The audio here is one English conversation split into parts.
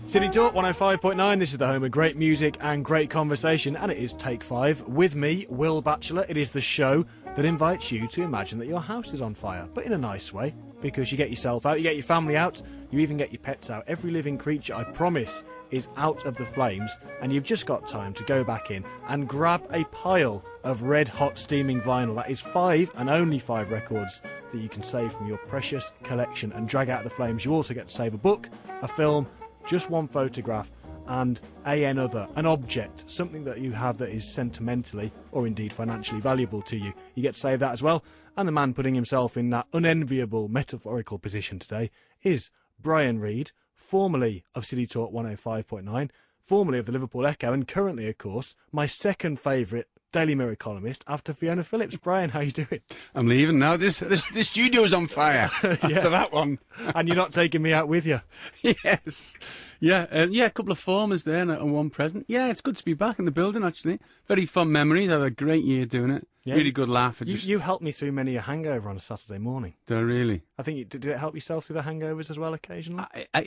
City Talk 105.9, this is the home of great music and great conversation, and it is Take 5. With me, Will Batchelor. It is the show that invites you to imagine that your house is on fire, but in a nice way, because you get yourself out, you get your family out, you even get your pets out. Every living creature, I promise, is out of the flames, and you've just got time to go back in and grab a pile of red-hot steaming vinyl. That is 5 and only 5 records that you can save from your precious collection and drag out of the flames. You also get to save a book, a film, just one photograph, and an object, something that you have that is sentimentally or indeed financially valuable to you. You get to save that as well. And the man putting himself in that unenviable metaphorical position today is Brian Reed, formerly of City Talk 105.9, formerly of the Liverpool Echo, and currently, of course, my second favourite Daily Mirror columnist after Fiona Phillips. Brian, how you doing? I'm leaving now. This studio's on fire after that one. And you're not taking me out with you? Yes. Yeah, a couple of formers there and one present. Yeah, it's good to be back in the building, actually. Very fun memories. I had a great year doing it. Yeah. Really good laugh. You helped me through many a hangover on a Saturday morning. Did I really? I think, did it help yourself through the hangovers as well occasionally?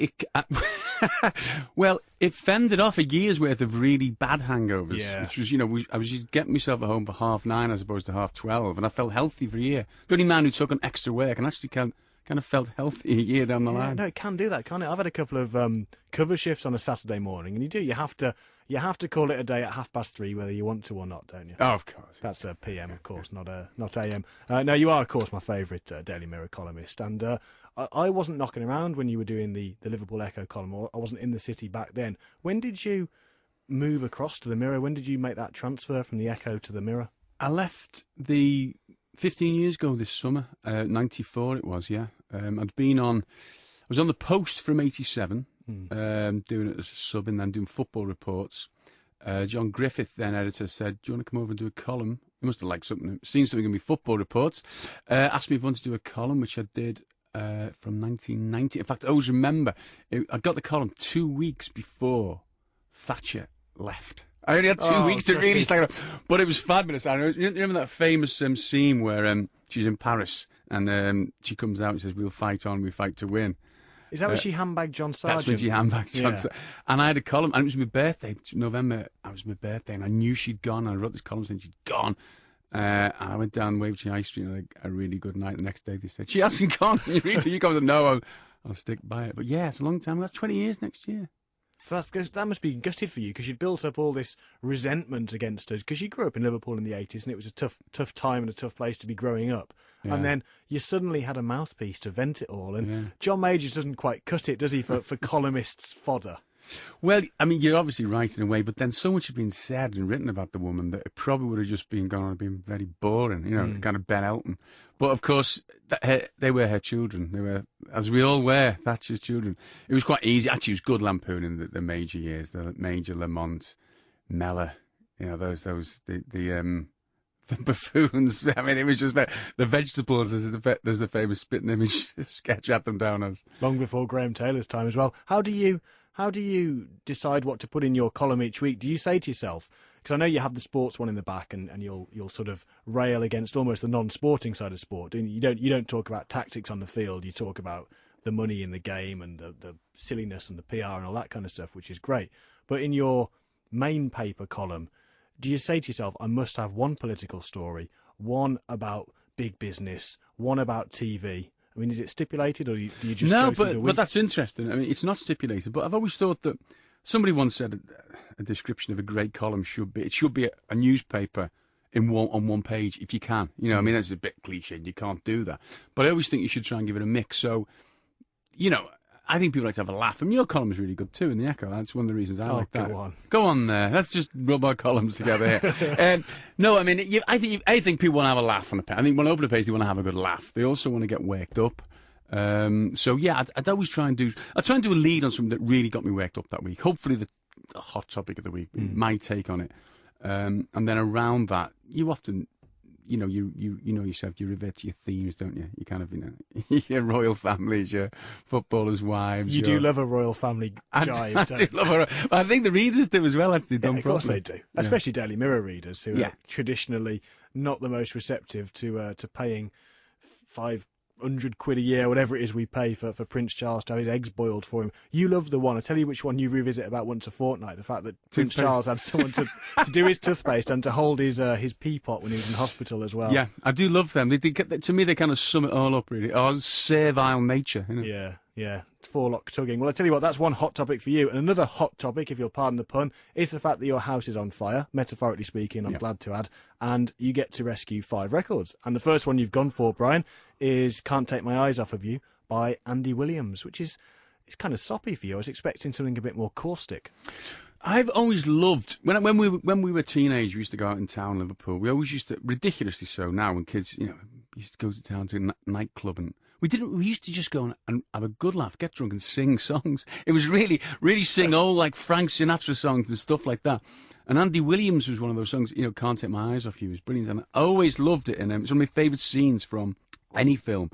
Well, it fended off a year's worth of really bad hangovers. Yeah. Which was, I was just getting myself at home for 9:30 as opposed to 12:30, and I felt healthy for a year. The only man who took on extra work and actually kind of felt healthy a year down the line. No, it can do that, can't it? I've had a couple of cover shifts on a Saturday morning, and you have to call it a day at 3:30, whether you want to or not, don't you? Oh, of course. That's a PM, of course, not AM. No, you are, of course, my favourite Daily Mirror columnist, and I wasn't knocking around when you were doing the Liverpool Echo column, or I wasn't in the city back then. When did you move across to the Mirror? When did you make that transfer from the Echo to the Mirror? I left 15 years ago this summer, 94 it was, yeah. I was on the Post from 87, doing it as a sub and then doing football reports. John Griffith, then editor, said, "Do you want to come over and do a column?" He must have liked seen something in my football reports. Asked me if I wanted to do a column, which I did from 1990. In fact, I always remember, I got the column 2 weeks before Thatcher left. I only had 2 weeks to really start it, but it was fabulous. I remember that famous scene where she's in Paris and she comes out and says, "We'll fight on, we fight to win." Is that when she handbagged John Sargent? That's when she handbagged John Sargent. And I had a column, and it was my birthday, November. It was my birthday, and I knew she'd gone. And I wrote this column saying she'd gone. And I went down Wavertree High Street and had a really good night. The next day they said, "She hasn't gone." You come, "No, I'll stick by it." But yeah, it's a long time. That's 20 years next year. So that must be gutted for you, because you'd built up all this resentment against her, because you grew up in Liverpool in the 80s and it was a tough time and a tough place to be growing up. Yeah. And then you suddenly had a mouthpiece to vent it all. And John Majors doesn't quite cut it, does he, for columnists' fodder? Well, I mean, you're obviously right in a way, but then so much had been said and written about the woman that it probably would have just gone on and been very boring, kind of Ben Elton. But of course, they were her children. They were, as we all were, Thatcher's children. It was quite easy. Actually, it was good lampooning the major years, the Major, Lamont, Mellor, the buffoons. I mean, it was just the vegetables. There's the famous spitting image sketch at them down as long before Graham Taylor's time as well. How do you decide what to put in your column each week? Do you say to yourself, because I know you have the sports one in the back, and you'll sort of rail against almost the non-sporting side of sport. You don't talk about tactics on the field. You talk about the money in the game and the silliness and the PR and all that kind of stuff, which is great. But in your main paper column, do you say to yourself, I must have one political story, one about big business, one about TV? I mean, is it stipulated, or do you just go through the week? But that's interesting. I mean, it's not stipulated, but I've always thought that somebody once said a description of a great column should be a newspaper on one page if you can. I mean, that's a bit cliched. You can't do that. But I always think you should try and give it a mix. So, I think people like to have a laugh. And your column is really good too in the Echo. That's one of the reasons I like that. Go on there. Let's just rub our columns together here. No, I mean, I think people want to have a laugh on a page. I think when they open a page, they want to have a good laugh. They also want to get worked up. So yeah, I'd always try and do a lead on something that really got me worked up that week. Hopefully the hot topic of the week, my take on it. And then around that, you often, you know yourself, you revert to your themes, don't you? You kind of, your royal families, your footballers' wives. You do love a royal family jive, I do love her. I think the readers do as well, actually, done properly. Of course they do. Especially Daily Mirror readers, who are traditionally not the most receptive to paying £100 a year, whatever it is we pay for Prince Charles to have his eggs boiled for him. You love the one. I tell you which one you revisit about once a fortnight. The fact that Prince Charles had someone to do his toothpaste and to hold his peapot when he was in hospital as well. Yeah, I do love them. To me, they kind of sum it all up, really. Oh, servile nature. You know? Yeah. Forelock tugging. Well, I tell you what, that's one hot topic for you. And another hot topic, if you'll pardon the pun, is the fact that your house is on fire, metaphorically speaking, I'm glad to add, and you get to rescue 5 records. And the first one you've gone for, Brian, is Can't Take My Eyes Off of You by Andy Williams, which is it's kind of soppy for you. I was expecting something a bit more caustic. I've always loved when we were teenagers. We used to go out in town, Liverpool. We always used to, ridiculously so. Now, when kids, used to go to town to a nightclub, and we used to just go and have a good laugh, get drunk, and sing songs. It was really, really sing old like Frank Sinatra songs and stuff like that. And Andy Williams was one of those songs. Can't Take My Eyes Off You. It was brilliant, and I always loved it. And it's one of my favourite scenes from any film.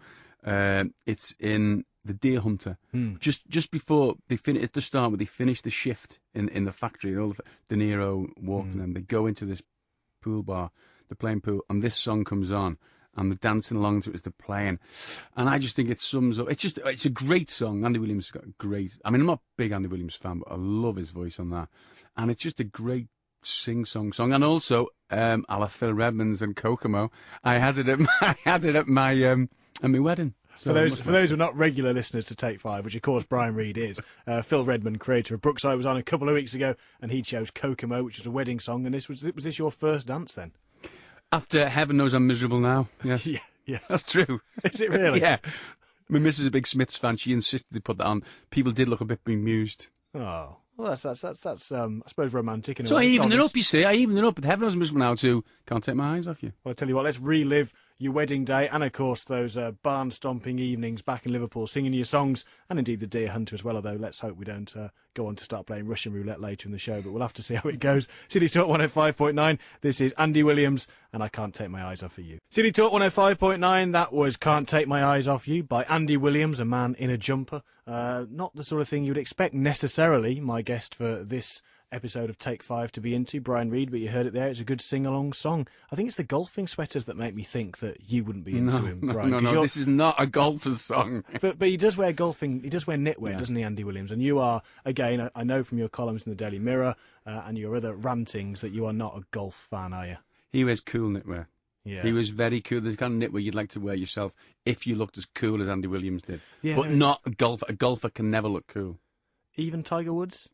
It's in The Deer Hunter. Just before they finish at the start, where they finish the shift in the factory, and all De Niro walked in, and they go into this pool bar, they're playing pool, and this song comes on, and they're dancing along to it as they're playing. And I just think it sums up. It's a great song. Andy Williams has got a great. I mean, I'm not a big Andy Williams fan, but I love his voice on that, and it's just a great sing-song song. And also, a la Phil Redmond's and Kokomo, I had it at my wedding. So for those who are not regular listeners to Take 5, which of course Brian Reed is, Phil Redmond, creator of Brookside, was on a couple of weeks ago, and he chose Kokomo, which is a wedding song. And was this your first dance then? After Heaven Knows I'm Miserable Now. Yeah. yeah, That's true. Is it really? Yeah. My missus is a big Smiths fan. She insisted they put that on. People did look a bit bemused. Oh. Well, that's I suppose romantic. So I evened it up, you see. I evened it up. But Heaven Knows I'm Miserable Now too. Can't Take My Eyes Off You. Well, I tell you what, let's relive your wedding day and, of course, those barn-stomping evenings back in Liverpool, singing your songs, and indeed the Deer Hunter as well, although let's hope we don't go on to start playing Russian roulette later in the show, but we'll have to see how it goes. City Talk 105.9, this is Andy Williams, and I Can't Take My Eyes Off of You. City Talk 105.9, that was Can't Take My Eyes Off You by Andy Williams, a man in a jumper. Not the sort of thing you would expect necessarily my guest for this episode of Take 5 to be into, Brian Reed, but you heard it there. It's a good sing-along song. I think it's the golfing sweaters that make me think that you wouldn't be into him, Brian. No, this is not a golfer's song. But he does wear knitwear, doesn't he, Andy Williams? And you are, again, I know from your columns in the Daily Mirror and your other rantings that you are not a golf fan, are you? He wears cool knitwear. Yeah. He was very cool. There's the kind of knitwear you'd like to wear yourself if you looked as cool as Andy Williams did. Yeah, but not a golfer. A golfer can never look cool. Even Tiger Woods?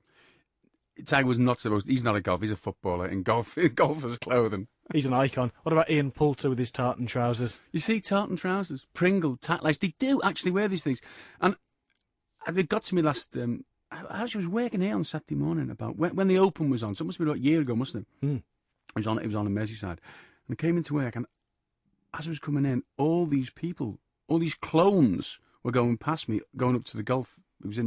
Tiger was not supposed. He's not a golfer. He's a footballer in golfer's clothing. He's an icon. What about Ian Poulter with his tartan trousers? You see, tartan trousers, Pringle, Tatlace, they do actually wear these things. And it got to me last. I actually was working here on Saturday morning about when the Open was on. So it must have been about a year ago, mustn't it? It was on in Merseyside, and I came into work, and as I was coming in, all these people, all these clones were going past me, going up to the golf. It was in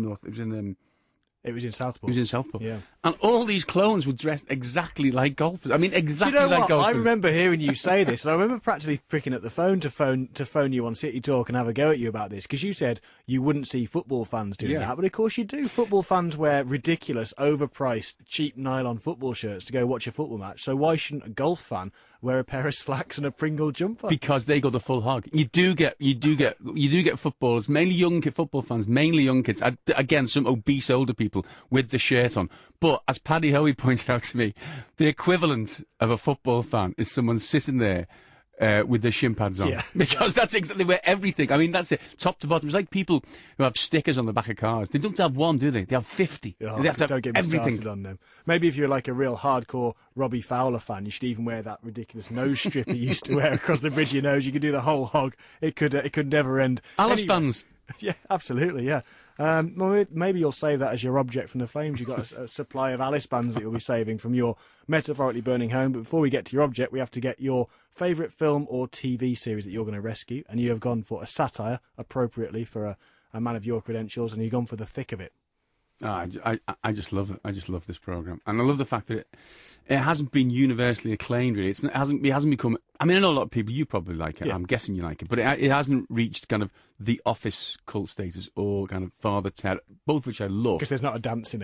Southport. Yeah. And all these clones were dressed exactly like golfers. I mean, exactly like golfers. I remember hearing you say this, and I remember practically pricking at the phone to phone you on City Talk and have a go at you about this, because you said you wouldn't see football fans doing that, but of course you do. Football fans wear ridiculous, overpriced, cheap nylon football shirts to go watch a football match, so why shouldn't a golf fan wear a pair of slacks and a Pringle jumper? Because they go the full hog. You do get footballers, mainly young football fans, mainly young kids. Again, some obese older people with the shirt on. But as Paddy Hoey pointed out to me, the equivalent of a football fan is someone sitting there with their shin pads on. Yeah. Because that's exactly where everything. I mean, that's it, top to bottom. It's like people who have stickers on the back of cars. They don't have one, do they? They have 50. Oh, they have to have don't get me everything. started on them. Maybe if you're like a real hardcore Robbie Fowler fan, you should even wear that ridiculous nose strip he used to wear across the bridge of your nose. You could do the whole hog. It could never end. Alice fans. Yeah, absolutely, yeah. Well, maybe you'll save that as your object from the flames. You've got a supply of Alice bands that you'll be saving from your metaphorically burning home. But before we get to your object, we have to get your favourite film or TV series that you're going to rescue. And you have gone for a satire, appropriately, for a man of your credentials, and you've gone for the thick of it. I just love it. I just love this programme. And I love the fact that it hasn't been universally acclaimed, really. It hasn't become... I mean, I know a lot of people, you probably like it. Yeah. I'm guessing you like it. But it hasn't reached kind of The Office cult status or kind of Father Ted, both which I love. Because there's not a dance in it.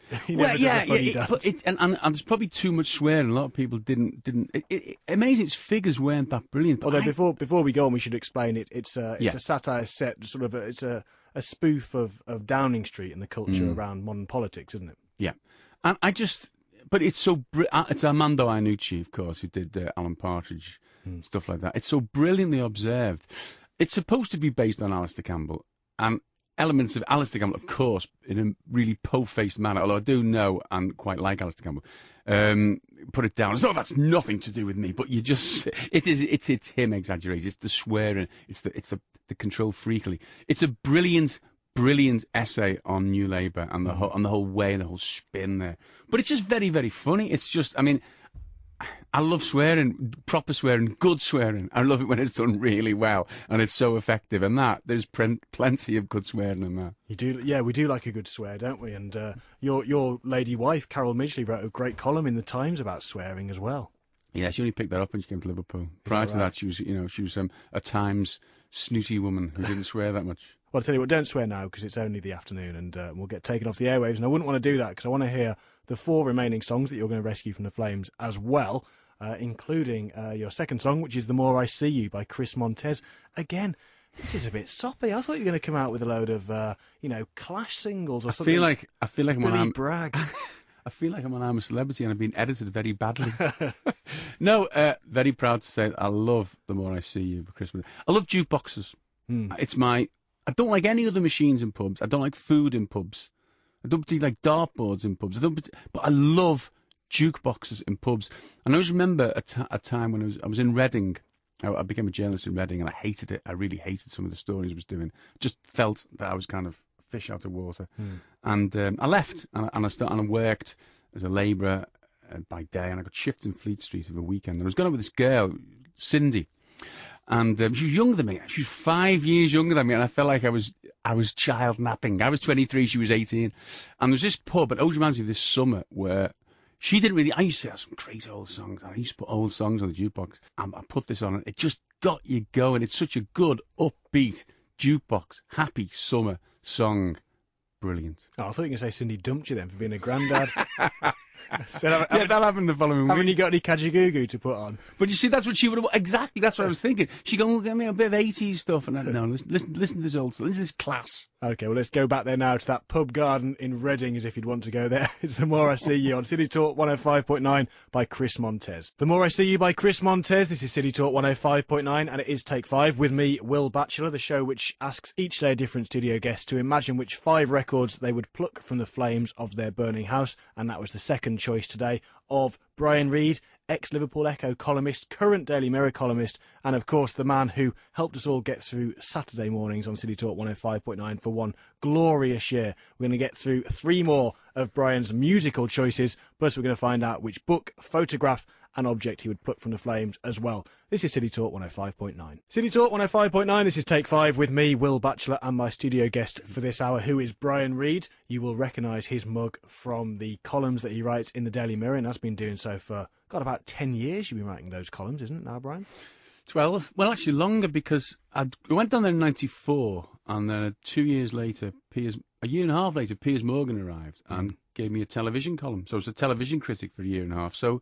He never does a funny dance. But and there's probably too much swearing. A lot of people didn't. Amazing, its figures weren't that brilliant. But Although before we go on, we should explain it. It's a satire set, sort of. It's a spoof of Downing Street and the culture around modern politics, isn't it? Yeah, and but it's so. It's Armando Iannucci, of course, who did Alan Partridge, stuff like that. It's so brilliantly observed. It's supposed to be based on Alistair Campbell, and elements of Alistair Campbell, of course, in a really po-faced manner, although I do know and quite like Alistair Campbell, put it down as, oh, that's nothing to do with me, but it's him exaggerated. It's the swearing, it's the control freakily. It's a brilliant essay on New Labour and the whole way and the whole spin there. But it's just very, very funny. It's just, I mean, I love swearing, proper swearing, good swearing. I love it when it's done really well and it's so effective. And there's plenty of good swearing in that. You do, yeah, we do like a good swear, don't we? And your lady wife, Carol Midgley, wrote a great column in the Times about swearing as well. Yeah, she only picked that up when she came to Liverpool. Prior to that, she was a Times snooty woman who didn't swear that much. Well, I'll tell you what, don't swear now because it's only the afternoon and we'll get taken off the airwaves. And I wouldn't want to do that because I want to hear the 4 remaining songs that you're going to rescue from the flames as well, including your second song, which is The More I See You by Chris Montez. Again, this is a bit soppy. I thought you were going to come out with a load of, Clash singles or something. I feel like Billy Bragg. I feel like I'm a celebrity and I've been edited very badly. No, very proud to say that I love The More I See You by Chris Montez. I love jukeboxes. I don't like any other machines in pubs. I don't like food in pubs. I don't particularly like dartboards in pubs. But I love jukeboxes in pubs. And I always remember a time when I was in Reading. I became a journalist in Reading and I hated it. I really hated some of the stories I was doing. Just felt that I was kind of fish out of water. And I left and I worked as a labourer by day and I got shifts in Fleet Street over the weekend. And I was going out with this girl, Cindy. And she was younger than me. She was 5 years younger than me, and I felt like I was child napping. I was 23, she was 18. And there was this pub, it always reminds me of this summer, where she didn't really... I used to have some crazy old songs, and I used to put old songs on the jukebox. And I put this on, and it just got you going. It's such a good, upbeat, jukebox, happy summer song. Brilliant. Oh, I thought you were going to say Cindy dumped you then for being a granddad. Yeah, that happened the following week. Haven't you got any Kajagoogoo to put on? But you see, that's what she would have... Exactly, that's what I was thinking. She'd go, well, give me a bit of 80s stuff. And I no, listen to this old stuff. This is class. OK, well, let's go back there now to that pub garden in Reading, as if you'd want to go there. It's The More I See You on City Talk 105.9 by Chris Montez. The More I See You by Chris Montez. This is City Talk 105.9, and it is Take 5 with me, Will Batchelor, the show which asks each day a different studio guest to imagine which 5 records they would pluck from the flames of their burning house. And that was the second choice today of Brian Reed, ex-Liverpool Echo columnist, current Daily Mirror columnist, and of course the man who helped us all get through Saturday mornings on City Talk 105.9 for one glorious year. We're going to get through 3 more of Brian's musical choices, plus we're going to find out which book, photograph and object he would pluck from the flames as well. This is City Talk 105.9. City Talk 105.9, this is Take 5 with me, Will Batchelor, and my studio guest for this hour, who is Brian Reed. You will recognise his mug from the columns that he writes in the Daily Mirror, and has been doing so for, about 10 years you've been writing those columns, isn't it now, Brian? 12. Well, actually longer, because I went down there in 94, and then 2 years later, a year and a half later, Piers Morgan arrived and gave me a television column. So I was a television critic for a year and a half. So,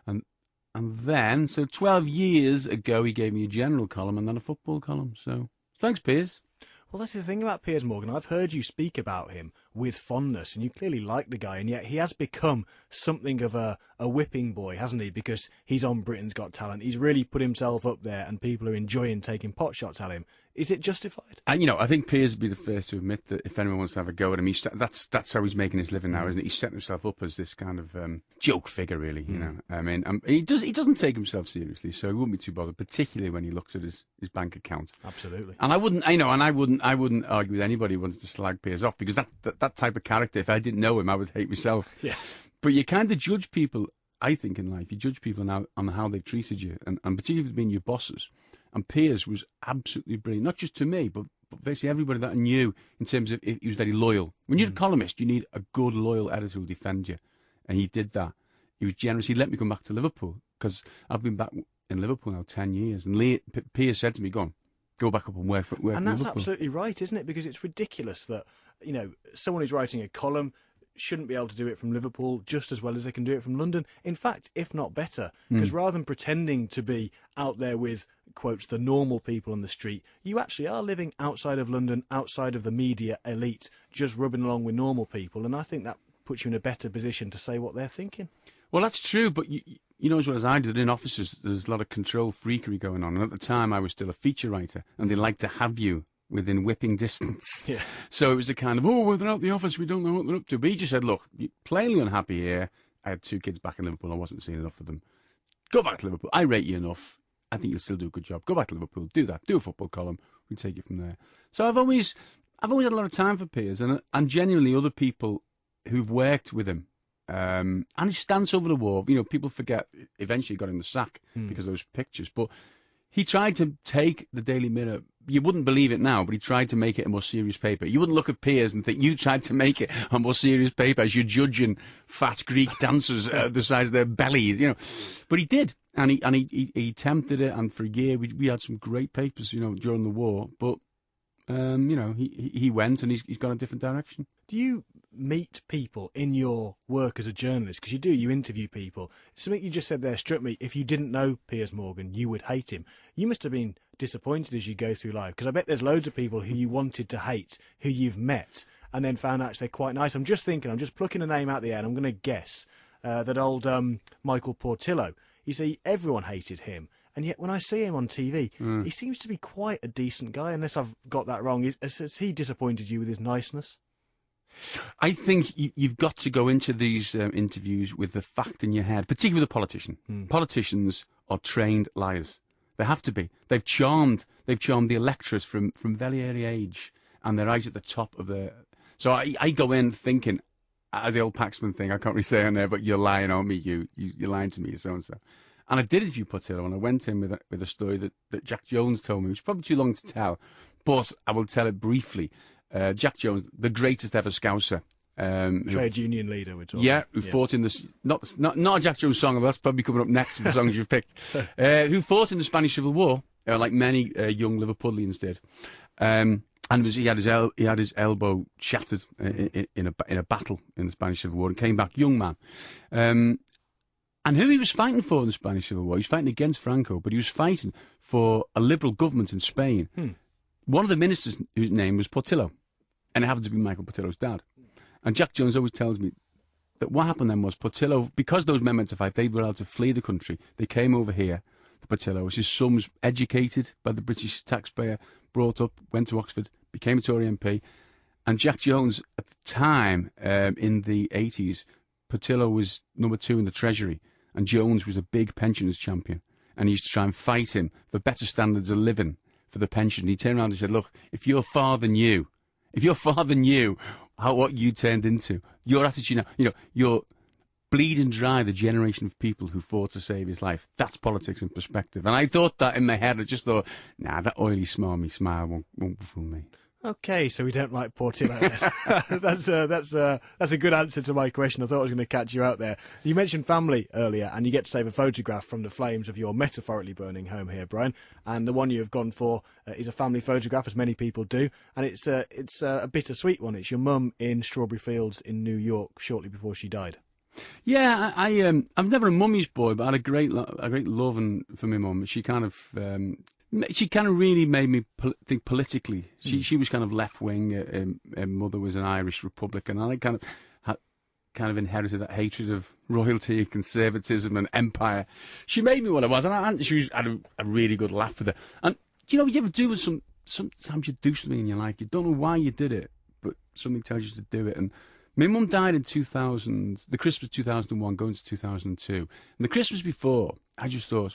and then, 12 years ago, he gave me a general column and then a football column. So, thanks, Piers. Well, that's the thing about Piers Morgan. I've heard you speak about him with fondness, and you clearly like the guy, and yet he has become something of a whipping boy, hasn't he? Because he's on Britain's Got Talent. He's really put himself up there, and people are enjoying taking pot shots at him. Is it justified? And, I think Piers would be the first to admit that if anyone wants to have a go at him, that's how he's making his living now, isn't it? He's setting himself up as this kind of joke figure, really, you know. I mean, he doesn't take himself seriously, so he wouldn't be too bothered, particularly when he looks at his bank account. Absolutely. And I wouldn't argue with anybody who wants to slag Piers off, because that type of character, if I didn't know him, I would hate myself. Yeah. But you kind of judge people, I think, in life. You judge people now on how they've treated you, and particularly if they've been your bosses. And Piers was absolutely brilliant, not just to me, but basically everybody that I knew, in terms of he was very loyal. When you're a columnist, you need a good, loyal editor who will defend you. And he did that. He was generous. He let me come back to Liverpool, because I've been back in Liverpool now 10 years. And Piers said to me, go back up and work for And that's Liverpool. Absolutely right, isn't it? Because it's ridiculous that, someone who's writing a column shouldn't be able to do it from Liverpool just as well as they can do it from London. In fact, if not better, because rather than pretending to be out there with, quotes, the normal people on the street, you actually are living outside of London, outside of the media elite, just rubbing along with normal people. And I think that puts you in a better position to say what they're thinking. Well, that's true, but you know as well as I did, in offices, there's a lot of control freakery going on. And at the time, I was still a feature writer, and they like to have you within whipping distance. Yeah. So it was a kind of, well, they're out the office, we don't know what they're up to. But he just said, look, you're plainly unhappy here. I had 2 kids back in Liverpool. I wasn't seeing enough of them. Go back to Liverpool. I rate you enough. I think you'll still do a good job. Go back to Liverpool. Do that. Do a football column. We take it from there. So I've always had a lot of time for Piers, and genuinely other people who've worked with him. And his stance over the war, people forget, eventually got him the sack because of those pictures. But he tried to take the Daily Mirror, you wouldn't believe it now, but he tried to make it a more serious paper. You wouldn't look at Piers and think you tried to make it a more serious paper as you're judging fat Greek dancers the size of their bellies, But he did, and he tempted it, and for a year we had some great papers, during the war. But he went, and he's gone a different direction. Do you meet people in your work as a journalist? Because you interview people. Something you just said there struck me. If you didn't know Piers Morgan, you would hate him. You must have been disappointed as you go through life, because I bet there's loads of people who you wanted to hate, who you've met, and then found out they're quite nice. I'm just plucking a name out the air, and I'm going to guess that old Michael Portillo. You see, everyone hated him. And yet when I see him on TV, he seems to be quite a decent guy, unless I've got that wrong. Has he disappointed you with his niceness? I think you've got to go into these interviews with the fact in your head, particularly with a politician. Politicians are trained liars. They have to be. They've charmed the electorate from very early age, and they're right at the top of their... So I go in thinking, the old Paxman thing, I can't really say on there, but you're lying on me, you're lying to me, so-and-so. And I did interview Portillo, and I went in with a story that Jack Jones told me, which is probably too long to tell, but I will tell it briefly. Jack Jones, the greatest ever Scouser. Trade union leader, we're talking. Yeah, who fought in this, not a Jack Jones song, that's probably coming up next to the songs you've picked, who fought in the Spanish Civil War, like many young Liverpudlians did. And he had his elbow shattered in a battle in the Spanish Civil War, and came back, young man. And who he was fighting for in the Spanish Civil War, he was fighting against Franco, but he was fighting for a liberal government in Spain. One of the ministers whose name was Portillo, and it happened to be Michael Portillo's dad. And Jack Jones always tells me that what happened then was Portillo, because those men went to fight, they were allowed to flee the country. They came over here, the Portillo. His son was educated by the British taxpayer, brought up, went to Oxford, became a Tory MP. And Jack Jones, at the time, in the 80s, Portillo was number 2 in the Treasury, and Jones was a big pensioners champion. And he used to try and fight him for better standards of living for the pension. He turned around and said, look, if your father knew what you turned into, your attitude now, you're bleeding dry the generation of people who fought to save his life. That's politics in perspective. And I thought that in my head. I just thought, that oily smarmy smile won't fool me. Okay, so we don't like Portillo. That's a good answer to my question. I thought I was going to catch you out there. You mentioned family earlier, and you get to save a photograph from the flames of your metaphorically burning home here, Brian. And the one you have gone for is a family photograph, as many people do, and it's a bittersweet one. It's your mum in Strawberry Fields in New York shortly before she died. Yeah, I'm never a mummy's boy, but I had a great love for my mum. She kind of really made me think politically. She was kind of left wing. Her mother was an Irish Republican, and I kind of inherited that hatred of royalty, conservatism, and empire. She made me what I was, and she had a really good laugh with her. And you ever do with sometimes you do something in your life, you don't know why you did it, but something tells you to do it. And my mum died in 2000, the Christmas 2001, going to 2002. And the Christmas before, I just thought,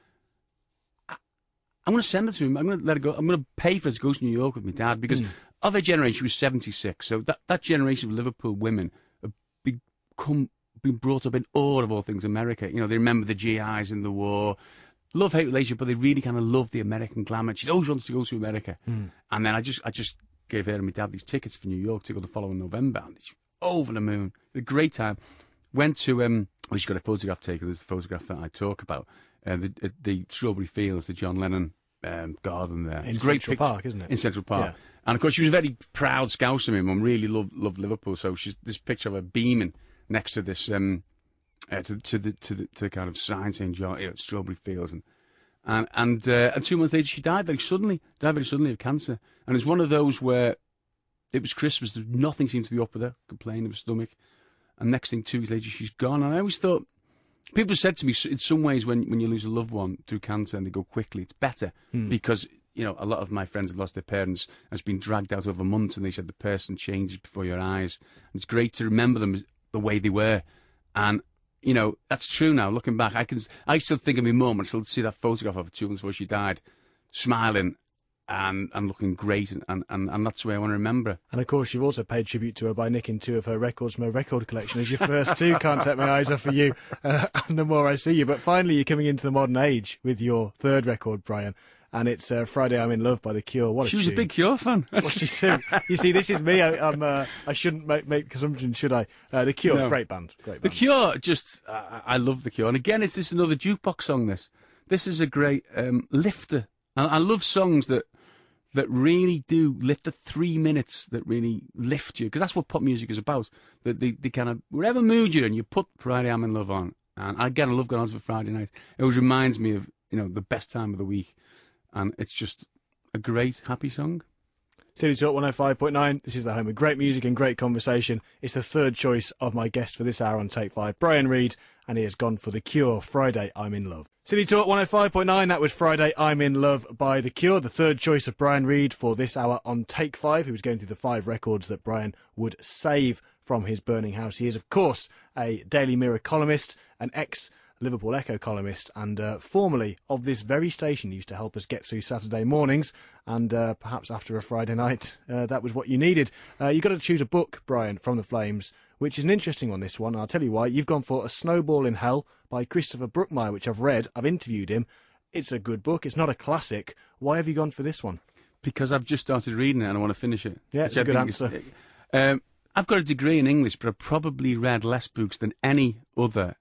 I'm going to send it to him. I'm going to let it go. I'm going to pay for it to go to New York with my dad, because of her generation, she was 76. So that generation of Liverpool women have been brought up in awe of all things America. They remember the GIs in the war, love-hate relationship, but they really kind of love the American glamour. She always wants to go to America. And then I just gave her and my dad these tickets for New York to go the following November. And she was over the moon. Had a great time. Went to, she got a photograph taken. There's the photograph that I talk about. The Strawberry Fields, the John Lennon garden there. In Great Central Park, isn't it? In Central Park. Yeah. And of course, she was a very proud Scouser. My mum really loved Liverpool, so she's this picture of her beaming next to this to the kind of sign saying Strawberry Fields, and 2 months later she died very suddenly of cancer. And it's one of those where it was Christmas, nothing seemed to be up with her, complaining of her stomach, and next thing 2 weeks later she's gone. And I always thought, people said to me, in some ways when you lose a loved one through cancer and they go quickly, it's better because a lot of my friends have lost their parents and it's been dragged out over months, and they said the person changes before your eyes. And it's great to remember them the way they were. And, that's true now. Looking back, I still think of my mum. I still see that photograph of her 2 months before she died, smiling and looking great. And that's the way I want to remember her. And of course, you've also paid tribute to her by nicking 2 of her records from her record collection as your first 2, Can't Take My Eyes Off of You, and The More I See You. But finally, you're coming into the modern age with your 3rd record, Brian. And it's Friday I'm in Love by The Cure. What a She was tune. a big Cure fan. What's she too? You see, this is me. I shouldn't make assumptions, should I? The Cure, No. great band. The Cure, I love The Cure. And again, it's just another jukebox song, This is a great lifter. I love songs that really do lift the 3 minutes, that really lift you. Because that's what pop music is about. That they kind of, whatever mood you're in, you put Friday I'm in Love on. And again, I love going on for Friday night. It always reminds me of, the best time of the week. And it's just a great, happy song. City Talk 105.9. This is the home of great music and great conversation. It's the 3rd choice of my guest for this hour on Take 5, Brian Reed, and he has gone for The Cure, Friday I'm in Love. City Talk 105.9, that was Friday I'm in Love by The Cure, the 3rd choice of Brian Reed for this hour on Take 5. He was going through the 5 records that Brian would save from his burning house. He is, of course, a Daily Mirror columnist, an ex-Liverpool Echo columnist, and formerly of this very station. He used to help us get through Saturday mornings, and perhaps after a Friday night, that was what you needed. You've got to choose a book, Brian, from the Flames, which is an interesting one, this one. I'll tell you why. You've gone for A Snowball in Hell by Christopher Brookmyre, which I've read. I've interviewed him. It's a good book. It's not a classic. Why have you gone for this one? Because I've just started reading it and I want to finish it. Yeah, it's a good answer. I've got a degree in English, but I've probably read less books than any other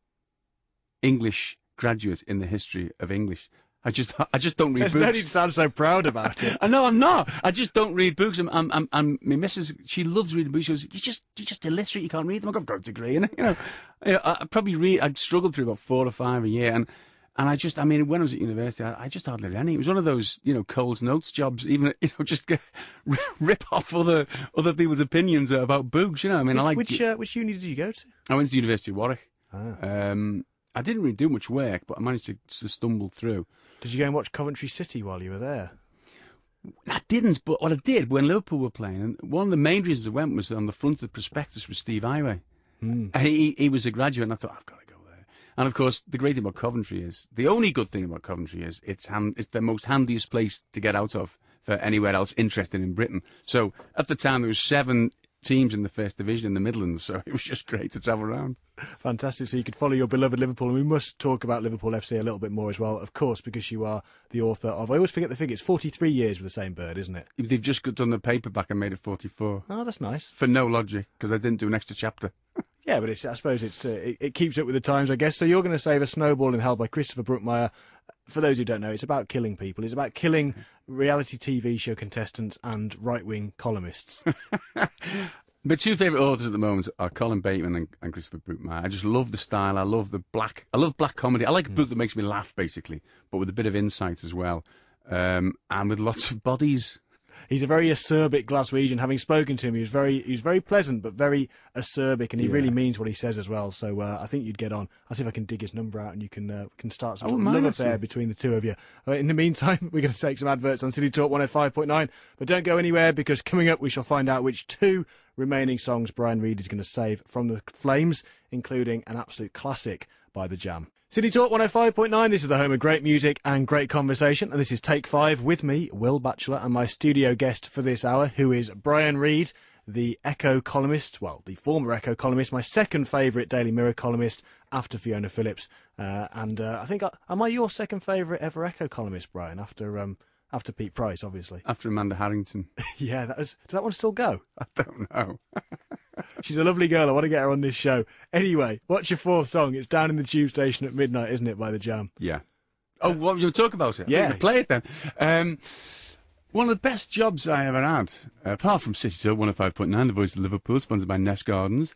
English graduate in the history of English. I just don't read There's books. no need to sound so proud about it. I know I'm not. I just don't read books. I'm my missus, she loves reading books. She goes, you're just illiterate. You can't read them. I've got a degree in it. I probably read. I'd struggled through about 4 or 5 a year, and when I was at university, I just hardly read any. It was one of those, Cole's Notes jobs. Even just rip off other people's opinions about books. Which uni did you go to? I went to the University of Warwick. Ah. I didn't really do much work, but I managed to stumble through. Did you go and watch Coventry City while you were there? I didn't, but what I did when Liverpool were playing, and one of the main reasons I went was on the front of the prospectus was Steve Highway. He was a graduate, and I thought, I've got to go there. And of course, the great thing about Coventry is, the only good thing about Coventry is it's the most handiest place to get out of for anywhere else interested in Britain. So at the time, there was 7 teams in the first division in the Midlands, so it was just great to travel around. Fantastic. So you could follow your beloved Liverpool, and we must talk about Liverpool FC a little bit more as well, of course, because you are the author of, I always forget the figure, it's 43 years with the same bird, isn't it? They've just done the paperback and made it 44. Oh, that's nice. For no logic, because I didn't do an extra chapter. Yeah, but I suppose it keeps up with the times, I guess. So you're going to save A Snowball in Hell by Christopher Brookmyre. For those who don't know, it's about killing people. It's about killing reality TV show contestants and right-wing columnists. My 2 favourite authors at the moment are Colin Bateman and Christopher Brookmyre. I just love the style. I love black comedy. I like a book that makes me laugh, basically, but with a bit of insight as well, and with lots of bodies. He's a very acerbic Glaswegian. Having spoken to him, he was very pleasant, but very acerbic, and he really means what he says as well. So I think you'd get on. I'll see if I can dig his number out, and you can start some love affair between the 2 of you. In the meantime, we're going to take some adverts on City Talk 105.9, but don't go anywhere, because coming up we shall find out which 2 remaining songs Brian Reed is going to save from the Flames, including an absolute classic by The Jam. City Talk 105.9, this is the home of great music and great conversation, and this is Take 5 with me, Will Batchelor, and my studio guest for this hour, who is Brian Reed, the Echo columnist, well, the former Echo columnist, my second favourite Daily Mirror columnist after Fiona Phillips, and I think, am I your second favourite ever Echo columnist, Brian, after Pete Price, obviously? After Amanda Harrington. Yeah, does that one still go? I don't know. She's a lovely girl. I want to get her on this show. Anyway, what's your 4th song? It's Down in the Tube Station at Midnight, isn't it, by The Jam? Yeah. Oh, what would you talk about it? Yeah. Play it then. One of the best jobs I ever had, apart from City Talk 105.9, the voice of Liverpool, sponsored by Nest Gardens,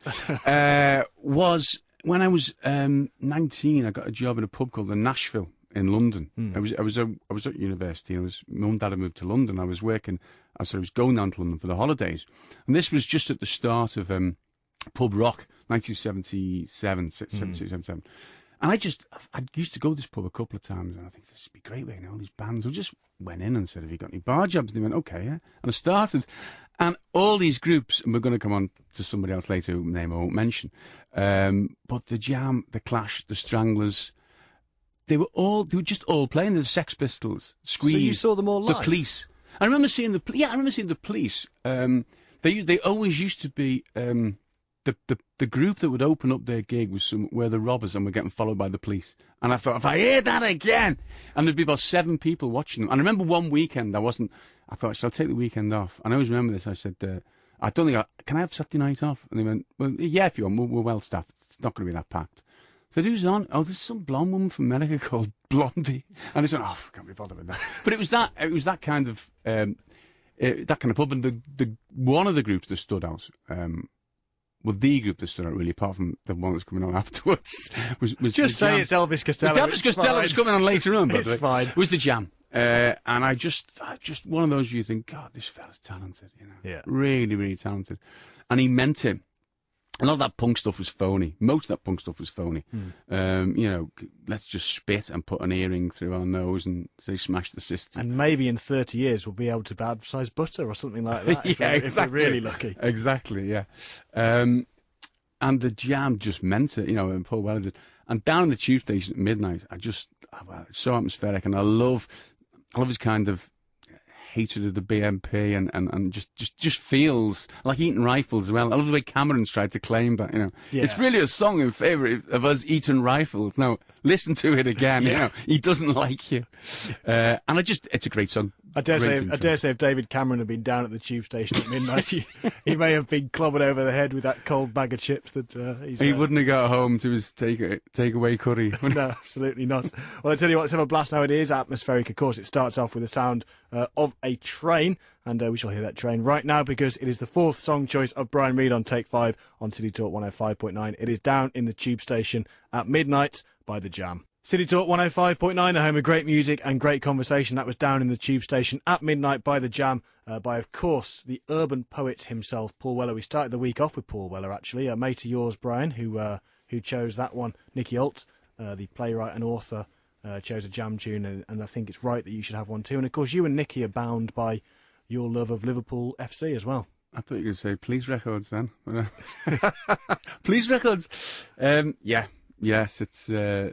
was when I was 19. I got a job in a pub called the Nashville in London. I was at university. My mum and dad had moved to London. I was going down to London for the holidays, and this was just at the start of pub rock, 1977, 77. And I used to go to this pub a couple of times, and I think this would be great, all these bands. I just went in and said, have you got any bar jobs? And they went, okay, yeah. And I started, and all these groups, and we're going to come on to somebody else later, whose name I won't mention, but the Jam, the Clash, the Stranglers, they were just all playing. The Sex Pistols, Squeeze. So you saw them all live? The Police. I remember seeing the Police. They always used to be, the group that would open up their gig were the Robbers, and were getting followed by the Police. And I thought, if I hear that again, and there'd be about 7 people watching them. And I remember one weekend, I thought, shall I take the weekend off? And I always remember this. I said, I don't think can I have Saturday night off? And they went, well, yeah, if you want, we're well staffed. It's not going to be that packed. So who's on? Oh, there's some blonde woman from America called Blondie. And I just went, I can't be bothered with that. But it was that kind of pub. And the one of the groups that stood out, the group that stood out really, apart from the one that's coming on afterwards, was just say it's Elvis Costello. It's Elvis Costello was coming on later on, but it's fine. It was the Jam. And I just one of those you think, God, this fella's talented, Yeah. Really, really talented. And he meant it. A lot of that punk stuff was phony. Most of that punk stuff was phony. Let's just spit and put an earring through our nose and say smash the system. And maybe in 30 years we'll be able to advertise butter or something like that. If we're really lucky. Exactly, yeah. And the Jam just meant it, and Paul Weller did. And down in the tube station at midnight, it's so atmospheric, and I love his kind of hatred of the BNP and just feels like eating rifles as well. I love the way Cameron's tried to claim that, Yeah. It's really a song in favour of us eating rifles. Now, listen to it again, he doesn't like you. And it's a great song. I dare say if David Cameron had been down at the tube station at midnight, he may have been clobbered over the head with that cold bag of chips that he wouldn't have got home to his takeaway curry. No, absolutely not. Well, I tell you what, let's have a blast now. It is atmospheric, of course. It starts off with the sound of a train, and we shall hear that train right now because it is the 4th song choice of Brian Reed on Take 5 on City Talk 105.9. It is Down in the Tube Station at Midnight by The Jam. City Talk 105.9, the home of great music and great conversation. That was Down in the Tube Station at Midnight by The Jam, by, of course, the urban poet himself, Paul Weller. We started the week off with Paul Weller, actually, a mate of yours, Brian, who chose that one. Nicky Holt, the playwright and author, chose a Jam tune, and I think it's right that you should have one too. And, of course, you and Nicky are bound by your love of Liverpool FC as well. I thought you were going to say Please Records then. Please Records. Yeah. Yes, it's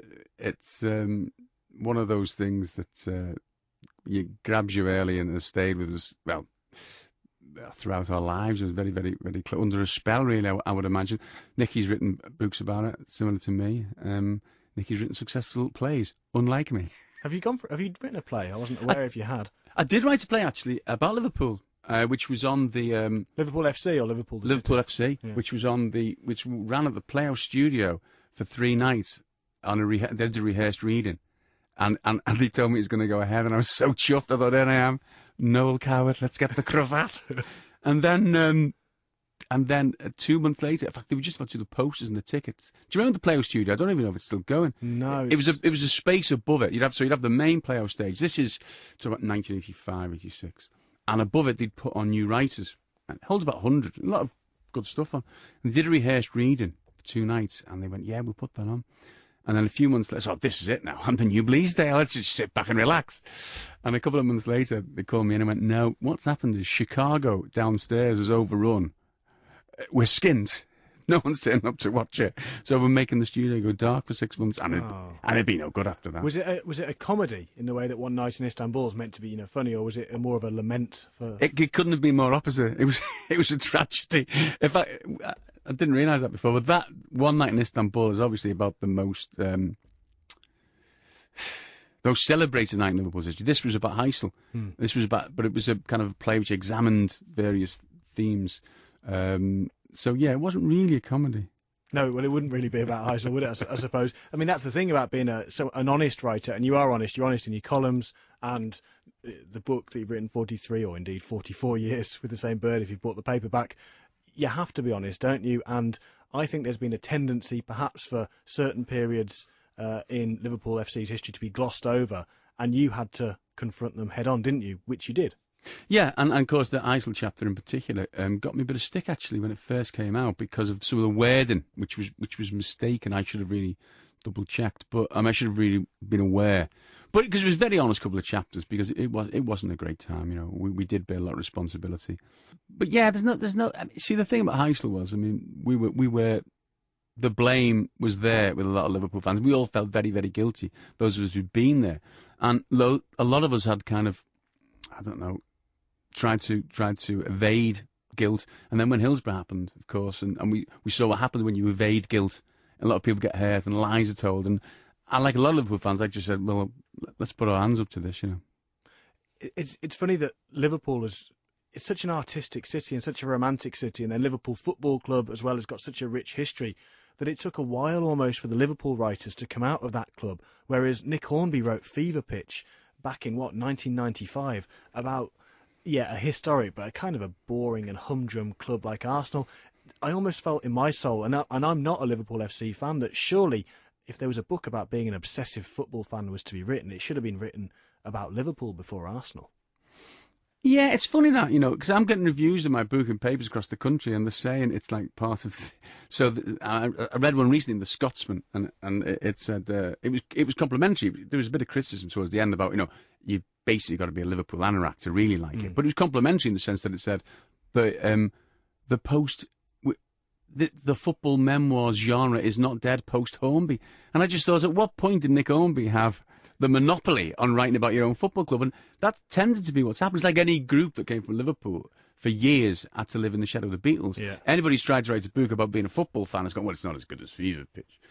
one of those things that grabs you early and has stayed with us, well, throughout our lives. It was very, very, very under a spell, really, I would imagine. Nicky's written books about it, similar to me. Nicky's written successful plays, unlike me. Have you written a play? I wasn't aware if you had. I did write a play, actually, about Liverpool. Which was on the Liverpool FC or Liverpool FC, yeah. which ran at the Playhouse Studio for 3 nights on they did a rehearsed reading, and they told me it was going to go ahead, and I was so chuffed. I thought, there I am, Noel Coward, let's get the cravat. and then 2 months later, in fact, they were just about to do the posters and the tickets. Do you remember the Playhouse Studio? I don't even know if it's still going. No, it was a space above it. You'd have the main Playhouse stage. This is about 1985, 86. And above it, they'd put on new writers. And it holds about 100. A lot of good stuff on. And they did a rehearsed reading for 2 nights. And they went, yeah, we'll put that on. And then a few months later, this is it now. I'm the new Bleasdale. Let's just sit back and relax. And a couple of months later, they called me in and went, no, what's happened is Chicago downstairs is overrun. We're skint. No one's turning up to watch it. So we're making the studio go dark for 6 months, and it'd be no good after that. Was it a comedy in the way that One Night in Istanbul is meant to be, funny, or was it more of a lament for? It couldn't have been more opposite. It was a tragedy. In fact, I didn't realise that before, but that One Night in Istanbul is obviously about the most celebrated night in Liverpool's history. This was about Heysel. But it was a kind of play which examined various themes. So yeah, it wasn't really a comedy. No, well, it wouldn't really be about Heysel, would it? I suppose. I mean, that's the thing about being an honest writer, and you are honest. You're honest in your columns, and the book that you've written 43 or indeed 44 years with the same bird. If you've bought the paperback, you have to be honest, don't you? And I think there's been a tendency, perhaps for certain periods in Liverpool FC's history, to be glossed over, and you had to confront them head on, didn't you? Which you did. Yeah, and of course the Heysel chapter in particular got me a bit of stick actually when it first came out because of some of the wording, which was mistaken. I should have really double checked, but I should have really been aware. But because it was a very honest couple of chapters, because it wasn't a great time. You know, we did bear a lot of responsibility. But yeah, there's no. I mean, see, the thing about Heysel was, I mean, we were. The blame was there with a lot of Liverpool fans. We all felt very, very guilty, those of us who'd been there. And a lot of us had kind of, I don't know, tried to evade guilt. And then when Hillsborough happened, of course, and we saw what happened when you evade guilt. A lot of people get hurt and lies are told. And I, like a lot of Liverpool fans, I just said, well, let's put our hands up to this, you know. It's funny that Liverpool it's such an artistic city and such a romantic city, and then Liverpool Football Club as well has got such a rich history that it took a while almost for the Liverpool writers to come out of that club, whereas Nick Hornby wrote Fever Pitch back in, 1995, about, a historic but a kind of a boring and humdrum club like Arsenal. I almost felt in my soul, and I'm not a Liverpool FC fan, that surely if there was a book about being an obsessive football fan was to be written, it should have been written about Liverpool before Arsenal. Yeah, it's funny that, you know, because I'm getting reviews of my book in papers across the country, and they're saying it's like part of. I read one recently in The Scotsman, and it said it was complimentary. There was a bit of criticism towards the end about, you know, you basically got to be a Liverpool anorak to really like it, but it was complimentary in the sense that it said the football memoirs genre is not dead post Hornby, and I just thought, at what point did Nick Hornby have the monopoly on writing about your own football club? And that tended to be what's happened. It's like any group that came from Liverpool for years had to live in the shadow of the Beatles. Yeah. Anybody who's tried to write a book about being a football fan has gone, well, it's not as good as Fever Pitch.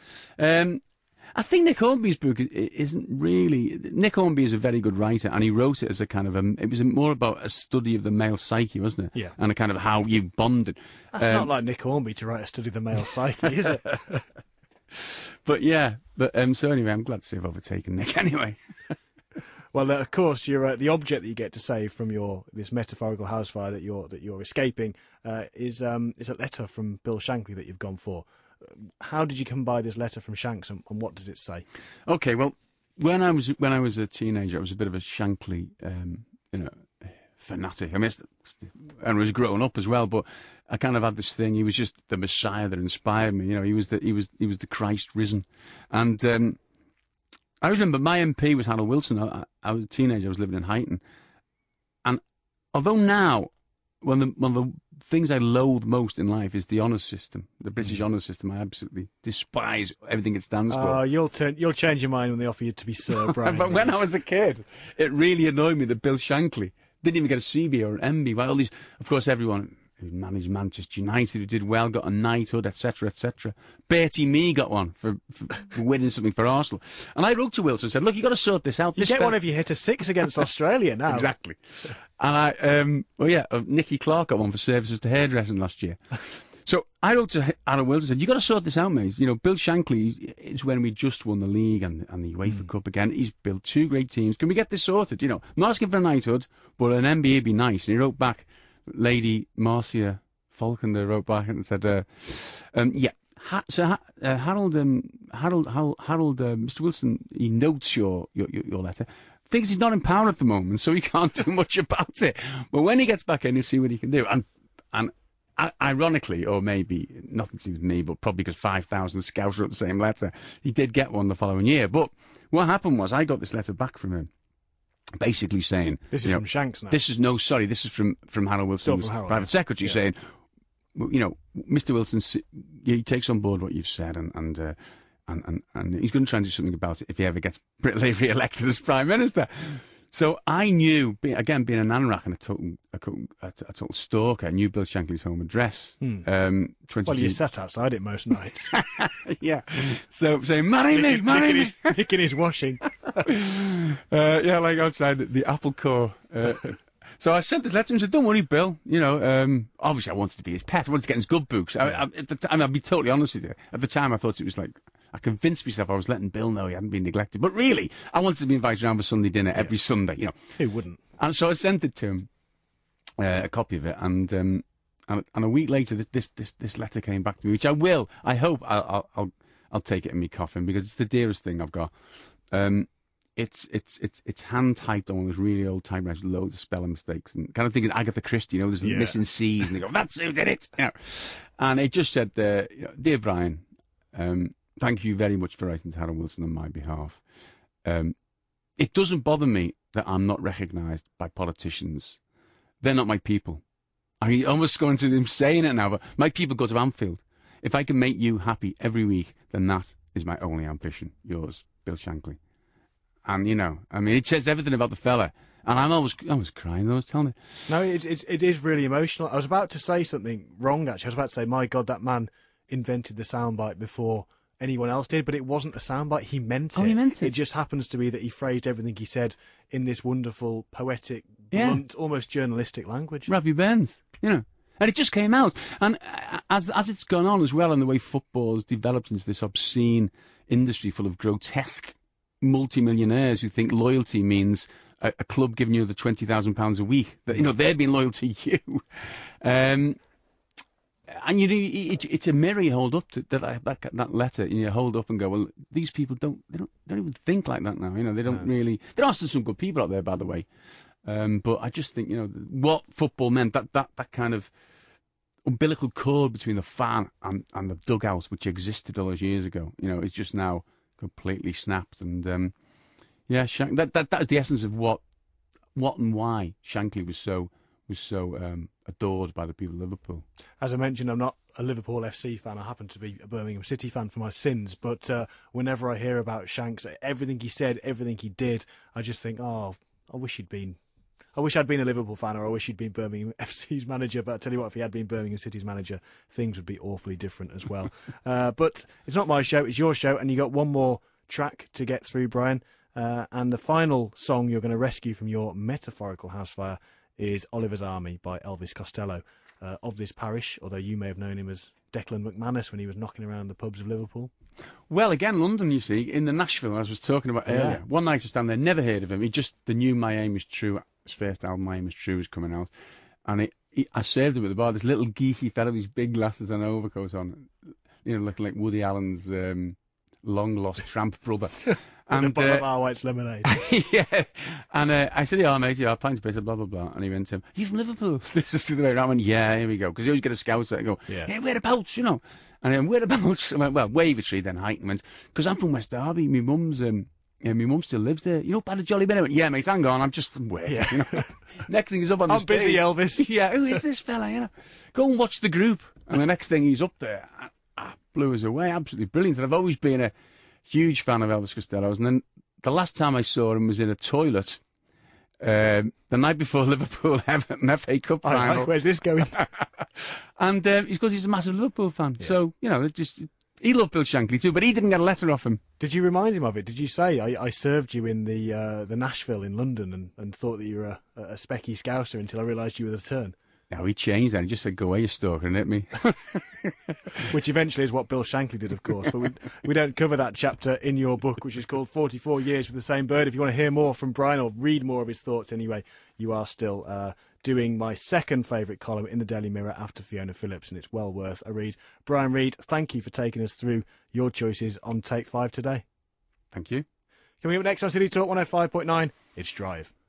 I think Nick Hornby's book isn't really. Nick Hornby is a very good writer, and he wrote it as a kind of it was more about a study of the male psyche, wasn't it? Yeah. And a kind of how you bonded. That's not like Nick Hornby to write a study of the male psyche, is it? But so anyway, I'm glad to say I've overtaken Nick anyway. Well, of course, you're the object that you get to save from this metaphorical house fire that you're escaping is a letter from Bill Shankly that you've gone for. How did you come by this letter from Shanks, and what does it say? Okay, well, when I was a teenager, I was a bit of a Shankly, fanatic. I mean, and I was growing up as well, but I kind of had this thing. He was just the Messiah that inspired me. You know, he was the Christ risen, and I remember my MP was Harold Wilson. I was a teenager. I was living in Huyton, and although now one of the things I loathe most in life is the honours system, the British honours system. I absolutely despise everything it stands for. You'll change your mind when they offer you to be Sir Brian. But when I was a kid, it really annoyed me that Bill Shankly didn't even get a CB or an MB. Well, all these, of course, everyone who managed Manchester United, who did well, got a knighthood, etc., etc. Bertie Mee got one for winning something for Arsenal. And I wrote to Wilson and said, look, you've got to sort this out. You get one if you hit a 6 against Australia now. Exactly. And Nicky Clark got one for services to hairdressing last year. So I wrote to Harold Wilson and said, you've got to sort this out, mate. You know, Bill Shankly is when we just won the league and the UEFA Cup again. He's built 2 great teams. Can we get this sorted? You know, I'm not asking for a knighthood, but an MBA would be nice. And he wrote back, Lady Marcia Falconer wrote back and said, Harold, Mr. Wilson, he notes your letter. Thinks he's not in power at the moment, so he can't do much about it. But when he gets back in, he'll see what he can do. And ironically, or maybe nothing to do with me, but probably because 5,000 scouts wrote the same letter, he did get one the following year. But what happened was I got this letter back from him, basically saying... This is from Shanks now. This is from Harold Wilson's private secretary saying, you know, Mr. Wilson, he takes on board what you've said and he's going to try and do something about it if he ever gets re-elected as Prime Minister. So I knew, again, being an anorak and a total stalker, I knew Bill Shankly's home address. Well, you sat outside it most nights. Yeah. So saying, marry me. Nicking his washing. Like outside the Apple Core So I sent this letter and said, don't worry, Bill. You know, obviously I wanted to be his pet. I wanted to get in his good books. At the time, I'll be totally honest with you. At the time, I thought it was like, I convinced myself I was letting Bill know he hadn't been neglected. But really, I wanted to be invited around for Sunday dinner every Sunday, you know. Who wouldn't? And so I sent it to him, a copy of it, and a week later, this letter came back to me, which I hope I'll take it in my coffin, because it's the dearest thing I've got. It's hand typed on one of those really old typewriters with loads of spelling mistakes, and kind of thinking Agatha Christie, you know, there's missing C's, and they go, that's who did it, you know. And it just said, you know, dear Brian, thank you very much for writing to Harold Wilson on my behalf. It doesn't bother me that I'm not recognised by politicians. They're not my people. I almost going to them saying it now, but my people go to Anfield. If I can make you happy every week, then that is my only ambition. Yours, Bill Shankly. And, you know, I mean, it says everything about the fella. And I was crying, I was telling it. No, it is really emotional. I was about to say something wrong, actually. I was about to say, my God, that man invented the soundbite before anyone else did, but it wasn't a soundbite. He meant it. Oh, he meant it. It just happens to be that he phrased everything he said in this wonderful, poetic, blunt, almost journalistic language. Ravi Burns, you know. And it just came out. And as it's gone on as well, and the way football has developed into this obscene industry full of grotesque multimillionaires who think loyalty means a club giving you the £20,000 a week, that, you know, they've been loyal to you. And you know, it's a mirror you hold up to that letter, and you hold up and go, well, these people don't even think like that now. You know, they don't really. There are still some good people out there, by the way. But I just think, you know, what football meant, that kind of umbilical cord between the fan and the dugout, which existed all those years ago, you know, is just now completely snapped. And that is the essence of what and why Shankly was so adored by the people of Liverpool. As I mentioned, I'm not a Liverpool FC fan. I happen to be a Birmingham City fan for my sins. But whenever I hear about Shanks, everything he said, everything he did, I just think, oh, I wish I'd been a Liverpool fan, or I wish he'd been Birmingham FC's manager. But I tell you what, if he had been Birmingham City's manager, things would be awfully different as well. But it's not my show, it's your show, and you got one more track to get through, Brian. And the final song you're going to rescue from your metaphorical house fire is Oliver's Army by Elvis Costello, of this parish, although you may have known him as Declan McManus when he was knocking around the pubs of Liverpool. Well, again, London, you see, in the Nashville, as I was talking about earlier. One night I stand there, never heard of him. The new My Aim Is True, his first album, My Aim Is True, was coming out. And I served him at the bar, this little geeky fellow with these big glasses and overcoat on, you know, looking like Woody Allen's long-lost tramp brother. And a bottle of Our White's lemonade. Yeah. And I said, yeah, mate, yeah, pint of bitter, blah, blah, blah. And he went to him, you from Liverpool? This is the way around. I went, yeah, here we go. Because you always get a scout that go, hey, whereabouts, you know? And then, whereabouts? I went, well, Wavertree, then Highton. Went, because I'm from West Derby. My mum's my mum still lives there. You know, Bad Jolly Ben? I went, yeah, mate, hang on, I'm just from where? Yeah. You know? Next thing he's up on the stage. I'm busy, Elvis. Yeah, who is this fella, you know? Go and watch The Group. And the next thing he's up there, blew us away, absolutely brilliant. And I've always been a huge fan of Elvis Costello. And then the last time I saw him was in a toilet the night before Liverpool Everton FA Cup final. Where's this going? And he's a massive Liverpool fan. Yeah. So, you know, he loved Bill Shankly too, but he didn't get a letter off him. Did you remind him of it? Did you say, I served you in the Nashville in London and thought that you were a specky scouser until I realised you were the turn? No, he changed that. He just said, go away, you stalker, and hit me. Which eventually is what Bill Shankly did, of course. But we don't cover that chapter in your book, which is called 44 Years with the Same Bird. If you want to hear more from Brian, or read more of his thoughts anyway, you are still doing my second favourite column in the Daily Mirror after Fiona Phillips, and it's well worth a read. Brian Reed, thank you for taking us through your choices on Take 5 today. Thank you. Coming up next on City Talk 105.9, it's Drive.